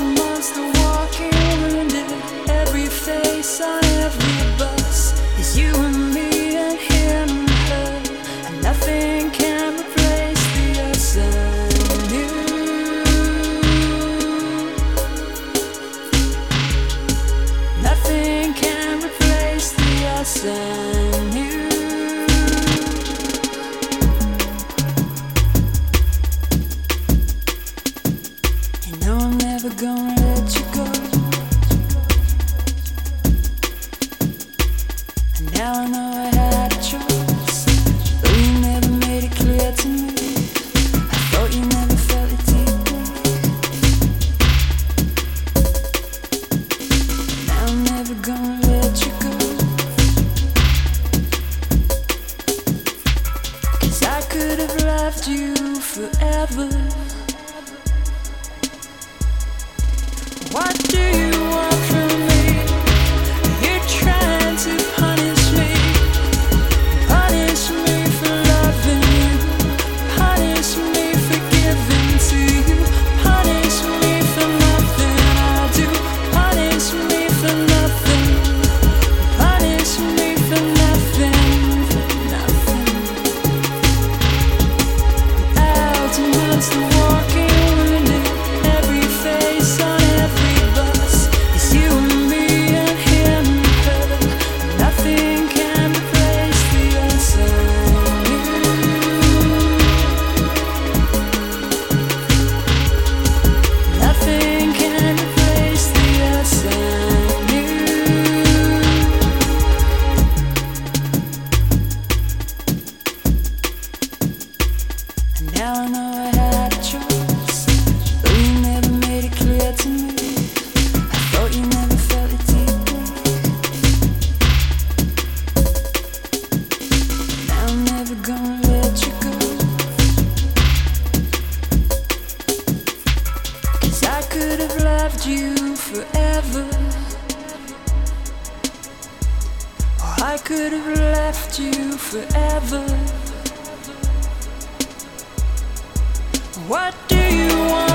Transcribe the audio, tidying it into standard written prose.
a monster walking wounded. Every face on every bus is you and me and him and her, and nothing can replace the us and you. Nothing can replace the us and you. I'm never gonna let you go. And now I know I had a choice, but you never made it clear to me. I thought you never felt it deeply. Now I'm never gonna let you go, 'cause I could have loved you forever. What do you want from me? You're trying to punish me. Punish me for loving you. Punish me for giving to you. Punish me for nothing I do. Punish me for nothing. Punish me for nothing, for nothing. Out amongst the walking wounded, every face on every bus is you and me and him and her. Nothing can replace the us and you. Nothing can replace the us and you. And now I know I had a choice, but you never made it clear to me. I thought you never felt it deeply. Now I'm never gonna let you go, 'cause I could have loved you forever, or I could have left you forever. What do you want?